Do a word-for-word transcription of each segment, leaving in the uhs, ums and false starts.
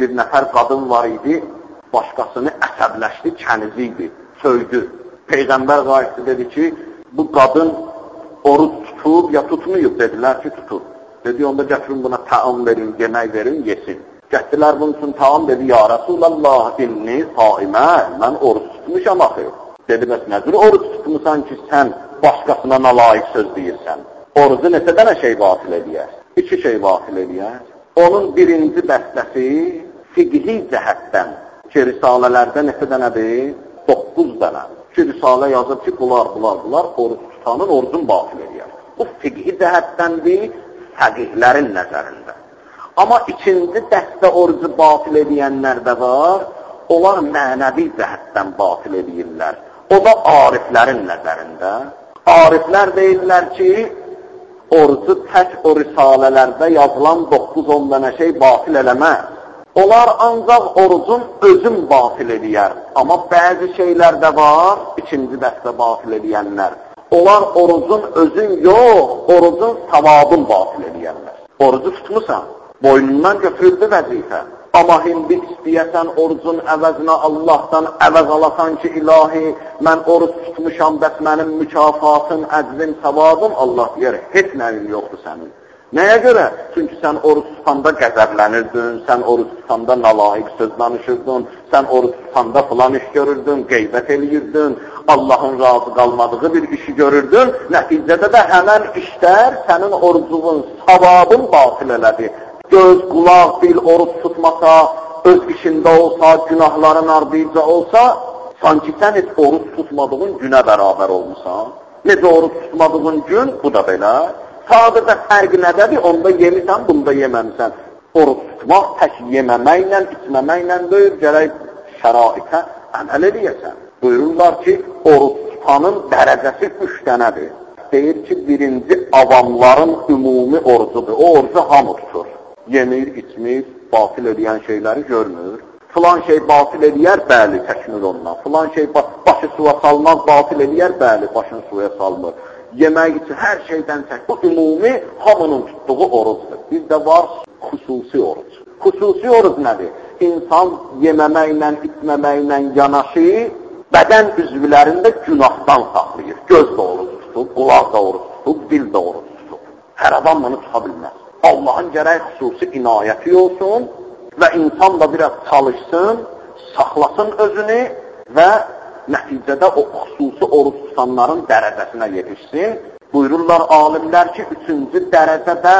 Bir nəfər qadın var idi, başqasını əsəbləşdi, kənizi idi, söydü. Peyğəmbər qayıtdı, dedi ki, bu qadın oruç tutub ya tutmayıb, dedilər ki, tutub. Dedi, onda gətirin buna taam verin, yemək verin, yesin. Gətdilər bunun üçün taam, dedi, ya Rasulallah, inni saimə, mən oruç tutmuşam axı. Dedi, bəs nədir oruç tutmuşsan ki, sən başqasına nalayiq söz deyirsən? Orucu neçə dənə şey vasil ediyər? İki şey vasil ediyər. Onun birinci dəstəsi fiqhi cəhətdən ki, risalələrdə neçə dənədir? Doqquz dənə. Ki, risalə yazır ki, bunlar, bunlar, bunlar oruç tutanın orucun vasil ediyər. Bu fiqhi cəhətdəndir, fəqihlərin nəzərində. Amma ikinci dəstə orucu vasil ediyənlər də var, onlar mənəvi cəhətdən vasil edirlər. O da ariflərin nəzərində. Ariflər deyirlər ki, orucu tək o risalələrdə yazılan doqquz on dənə şey vasil eləməz. Onlar ancaq orucun özün vasil ediyər. Amma bəzi şeylər də var, ikinci dəstə vasil ediyənlər. Onlar orucun özün yox, orucun savabın vasil ediyənlər. Orucu tutmusan, boynundan götürüldü vəzifə. Amma hindi istəyəsən orucun əvəzinə Allahdan əvəz alasan ki, ilahi, mən oruc tutmuşam, bəs mənim mükafatım, əcrim, savabım, Allah deyər, heç nəyin yoxdur sənin. Nəyə görə? Çünki sən oruc tutanda qəzəblənirdin, sən oruc tutanda nalayiq söz danışırdın, sən oruc tutanda filan iş görürdün, qeybət eləyirdin, Allahın razı qalmadığı bir işi görürdün, nəticədə də həmən işlər sənin orucunun savabın batil elədi. Göz, qulaq, dil oruç tutmasa, öz işində olsa, günahların ardıyca olsa, sanki sən heç oruç tutmadığın günə bərabər olmuşsan. Necə oruç tutmadığın gün, bu da belə. Sadəcə fərqi nədədir? Onda yemisən, bunda yeməmisən. Oruç tutmaq tək yeməməklə, içməməklə deyil, gərək şəraitə əməl edəyəsən. Buyururlar ki, oruç tutanın dərəcəsi üç dənədir. Deyir ki, birinci avamların ümumi orucudur. O orucu hamı tutur. Yemir, içmir, batil edən şeyləri görmür. Filan şey batil edər, bəli, təkmil ondan. Filan şey başı suya salmaz, batil edər, bəli, başını suya salmır. Yemək üçün hər şeydən çək. Bu ümumi hamının tutduğu orucdur. Bizdə var xüsusi oruc. Xüsusi oruc nədir? İnsan yeməməklə, içməməklə yanaşı, bədən üzvlərində günahdan saxlayır. Göz də oruc tutub, qulaq da oruc tutub, dil də oruc tutub. Hər adam bunu tuta bilməz. Allahın gərək xüsusi inayəti olsun və insan da biraz çalışsın, saxlasın özünü və nəticədə o xüsusi oruç tutanların dərəcəsinə yetişsin. Buyururlar alimlər ki, üçüncü dərəcədə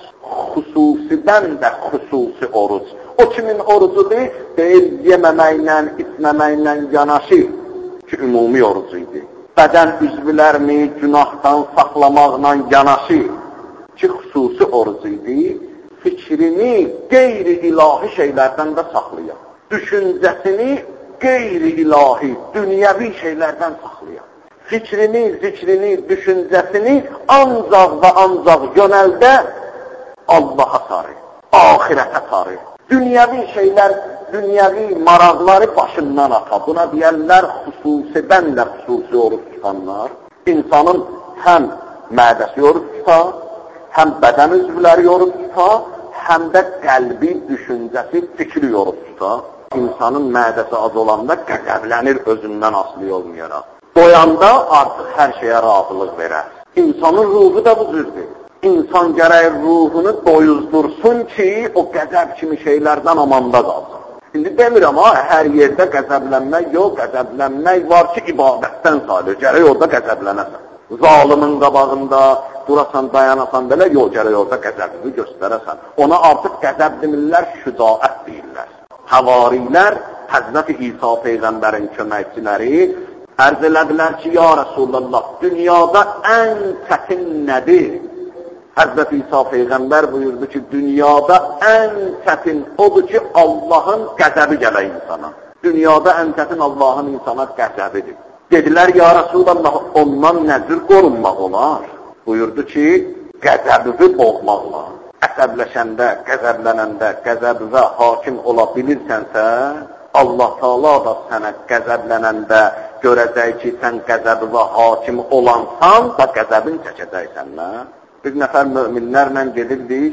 xüsusidən də xüsusi oruc. O kimin orucudur? Deyil, yeməməklə, içməməklə yanaşı ki, ümumi orucu idi. Bədən üzvlərini günahdan saxlamaqla yanaşı ki, xüsusi orucu idi, fikrini qeyri-ilahi şeylərdən də saxlayır. Düşüncəsini qeyri-ilahi, dünyəvi şeylərdən saxlayır. Fikrini, zikrini, düşüncəsini ancaq və ancaq yönəldə Allaha sarı, ahirətə sarı. Dünyəvi şeylər, dünyəvi maraqları başından ata. Buna deyərlər, xüsusidən də xüsusi oruç tutanlar. İnsanın həm mədəsi oruç tutar, həm bədən üzvləri oruç tutar, həm də qəlbi, düşüncəsi, fikri oruç tutar. İnsanın mədəsi az olanda qəzəblənir özündən asılı olmayaraq. Doyanda artıq hər şeyə razılıq verər. İnsanın ruhu da bu cüzdür. İnsan gərək ruhunu doyuzdursun ki, o qəzəb kimi şeylərdən amanda qalsın. İndi demirəm, ha, hər yerdə qəzəblənmək yox, qəzəblənmək var ki, ibadətdən sayılır. Gərək orada qəzəblənəsən. Zalimin qabağında durasan, dayanasan belə, yox, gərək orada qəzəbini göstərəsən. Ona artıq qəzəb demirlər, şücaət deyirlər. Havarilər, Həzrəti İsa Peyğəmbərin köməkçiləri ərz elədilər ki, ya Rasulallah, dünyada ən çətin nədir? Həzrəti İsa Peyğəmbər buyurdu ki, dünyada ən çətin odur ki, Allahın qəzəbi gələ insana. Dünyada ən çətin Allahın insana qəzəbidir. Dedilər, ya Rasulallah, ondan nəzir qorunmaq olar? Buyurdu ki, qəzəbivi boğmaqla. Əsəbləşəndə, qəzəblənəndə, qəzəbivə hakim ola bilirsənsə, Allah Taala da sənə qəzəblənəndə görəcək ki, sən qəzəbivə hakim olansan da qəzəbin çəkəcəksən. Bir nəfər möminlərlə gedirdik,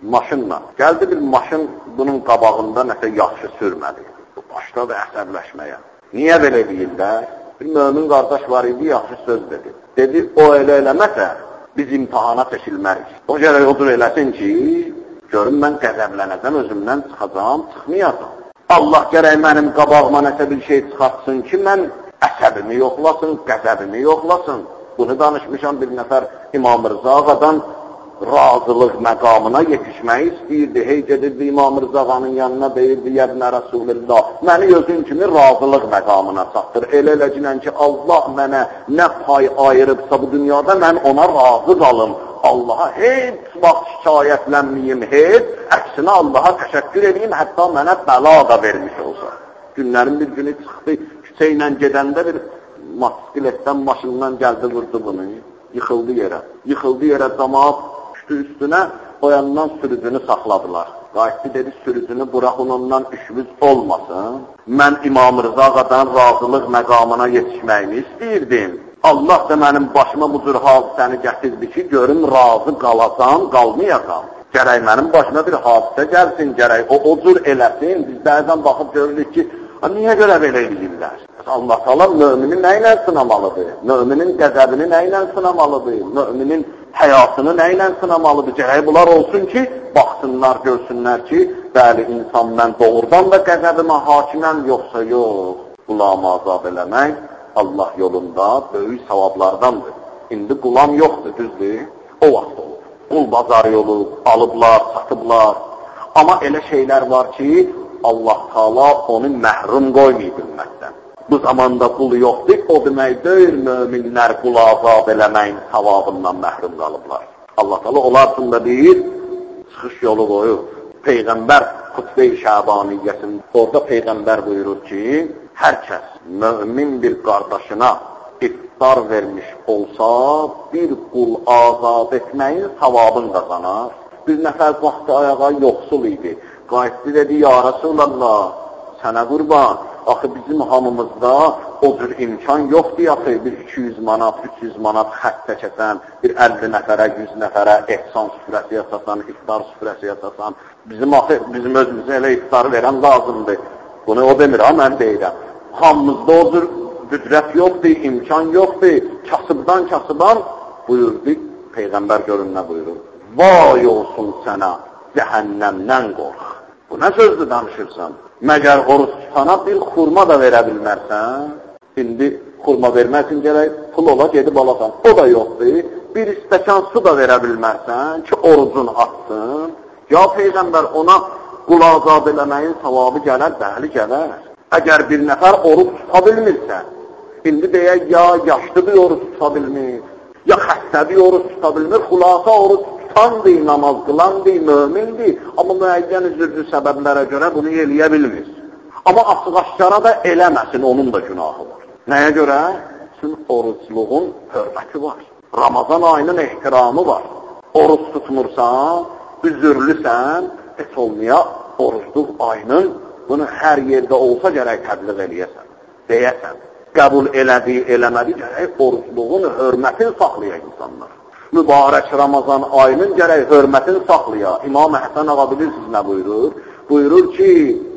maşınla. Gəldi bir maşın bunun qabağında nəsə yaxşı sürmədi. Başladı əsəbləşməyə. Niyə belə deyirlər? Bir mömin qardaş var idi, yaxşı söz dedi. Dedi, o elə eləməsə, biz imtihana çəkilmərik. O gərək odur eləsin ki, görün mən qəzəblənəcəm, özümdən çıxacam, çıxmayacam. Allah gərək mənim qabağıma nəsə bir şey çıxartsın ki, mən əsəbimi yoxlasın, qəzəbimi yoxlasın. Bunu danışmışam bir nəfər İmam Rıza ağadan razılıq məqamına yetişmək istəyirdi. Hey gedirdi İmam Rıza ağanın yanına deyirdi, yəbnə Rasulullah, məni özün kimi razılıq məqamına çatdır. Elə eləcinən ki, Allah mənə nə pay ayırıbsa bu dünyada mən ona razı qalım. Allaha heç vaxt şikayətlənməyim, heç, əksinə Allaha təşəkkür edeyim, hətta mənə bəla da vermiş olsa. Günlərin bir günü çıxdı, küçə ilə gedəndə bir motosikletdən, maşından gəldi, vurdu bunu, yıxıldı yerə. Yıxıldı yerə, camaat düşdü üstünə, o yandan sürücünü saxladılar. Qayıtdı dedi, sürücünü buraxın, ondan işimiz olmasın. Mən İmam Rıza ağadan razılıq məqamına yetişməyini istəyirdim. Allah da mənim başıma bu cür hadisəni gətirdi ki, görüm razı qalasam, qalmayacam. Gərək mənim başıma bir hadisə gəlsin, gərək o, o cür eləsin. Biz bəzən baxıb görürük ki, niyə görə belə eləyirlər? Allah Teala mümini nə ilə sınamalıdır? Müminin qəzəbini nə ilə sınamalıdır? Müminin həyatını nə ilə sınamalıdır? Gərək bunlar olsun ki, baxsınlar, görsünlər ki, bəli, insan mən doğrudan da qəzəbimə hakiməm, yoxsa yox. Qulağımı azad eləmək Allah yolunda böyük savablardandır. İndi qulam yoxdur, düzdür? O vaxt olur. Qul bazar yolu, alıblar, satıblar. Amma elə şeylər var ki, Allah Teala onu məhrum qoymayıb ümmətdən. Bu zamanda qul yoxdur, o demək deyil, möminlər qul azad eləməyin savabından məhrum qalıblar. Allah Teala onlar üçün də deyir, çıxış yolu qoyur. Peyğəmbər Xutbə-i Şəbaniyyəsində orada Peyğəmbər buyurur ki, hər kəs mömin bir qardaşına iftar vermiş olsa, bir qul azad etməyin savabını qazanar. Bir nəfər vaxtı ayağa yoxsul idi. Qayıtdı dedi, ya Rasulallah, sənə qurban, axı bizim hamımızda o cür imkan yoxdur, axı bir iki yüz manat, üç yüz manat xətt çəkəsən, bir əlli nəfərə, yüz nəfərə ehsan süfrəsi yasasan, iftar süfrəsi yasasan, bizim axı, bizim özümüzə elə iftarı verən lazımdır. Bunu o demir, ha, mən deyirəm. Hamımızda o cür qüdrət yoxdur, imkan yoxdur, kasıbdan kasıban buyurdu, Peyğəmbər görün nə buyurur. Vay olsun sənə, cəhənnəmdən qorx. Bu nə sözdür danışırsan? Məgər oruç tutana bir xurma da verə bilmərsən? İndi xurma verməsin gərək, pul ola gedib alasan. O da yoxdur. Bir istəkan su da verə bilmərsən ki, orucun atsın. Ya Peyğəmbər ona qul azad eləməyin savabı gələr, bəli gələr. Əgər bir nəfər oruç tuta bilmirsə, indi deyək, ya yaşlı bir oruç tuta bilmir, ya xəstə bir oruç tuta bilmir, xulasa oruç tutandır, namaz qılandır, mömindir, amma müəyyən üzürlü səbəblərə görə bunu eləyə bilmir. Amma açıq-aşkara da eləməsin, onun da günahı var. Nəyə görə? Çünki orucluğun hörməti var. Ramazan ayının ehtiramı var. Oruç tutmursan, üzürlüsən, heç olmaya orucluq ayının bunu hər yerdə olsa gərək təbliğ eləyəsən, deyəsən. Qəbul elədiyi, eləmədi, gərək orucluğun hörmətini saxlaya insanlar. Mübarək Ramazan ayının gərək hörmətini saxlaya. İmam Həsən ağa bilirsiniz nə buyurur? Buyurur ki,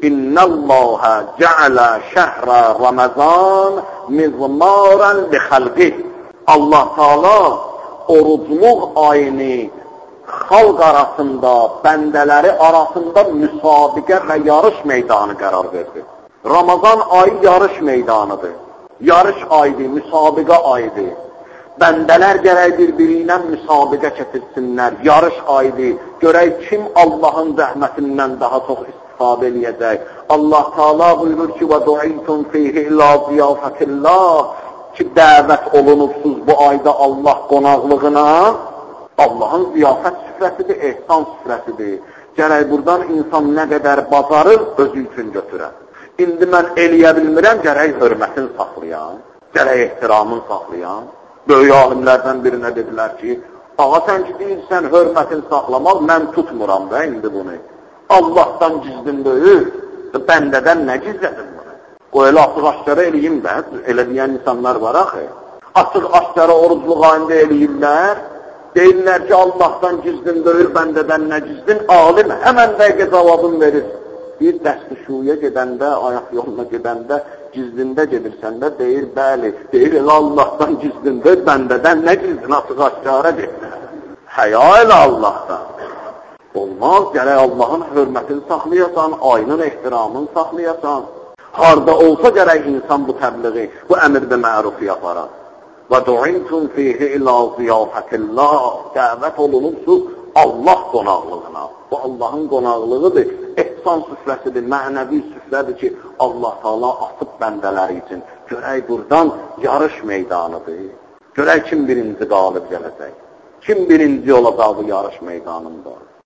İnnəlləhə cəalə şəhrə Ramazan mizmarən li xəlqi. Allah Teala orucluq ayını xalq arasında, bəndələri arasında müsabiqə və yarış meydanı qərar verdi. Ramazan ayı yarış meydanıdır. Yarış ayıdır, müsabiqə ayıdır. Bəndələr gərək bir-biri ilə müsabiqə çətirsinlər. Yarış ayıdır. Görək kim Allahın rəhmətindən daha çox istifadə eləyəcək. Allah Teala buyurur ki, وَدُعِيْتُمْ فِيهِ إِلَّا ضِيَافَةِ اللّٰهِ ki, dəvət olunubsuz bu ayda Allah qonaqlığına. Allahın ziyafət süfrəsidir, ehsan süfrəsidir. Gərək buradan insan nə qədər bacarır, özü üçün götürər. İndi mən eləyə bilmirəm, gərək hörmətin saxlayan, gərək ehtiramın saxlayan. Böyük alimlərdən birinə dedilər ki, ağa sən ki deyirsən, hörmətin saxlamaq, mən tutmuram da indi bunu. Allahdan gizlin deyil, bəndədən nə gizlədim bunu? O elə açıq-aşkara eləyim də, elə deyən insanlar var axı. Açıq-aşkara orucluq ayında eləyirlər, deyirlər ki, Allahdan gizlin deyil, bəndədən nə gizlin, alim həmən dəqiqə cavabını verir. Bir dəstişuya gedəndə, ayaq yoluna gedəndə, gizlində gedirsən də deyir, bəli, deyir, elə Allahdan gizlin deyil, bəndədən nə gizlin, açıq aşkara deyir. Həya elə Allahdan. Olmaz, gərək Allahın hörmətini saxlayasan, ayının ehtiramını saxlayasan. Harda olsa gərək insan bu təbliği, bu əmr-i mərufu yaparar. Və du'intum fihi ila ziyafətillah, dəvət olunubsuz Allah qonaqlığına. Bu Allahın qonaqlığıdır, ehsan süfrəsidir, mənəvi süfrədir ki, Allah Taala atıb bəndələri üçün. Görək buradan yarış meydanıdır. Görək kim birinci qalib gələcək, kim birinci olacaq bu yarış meydanında.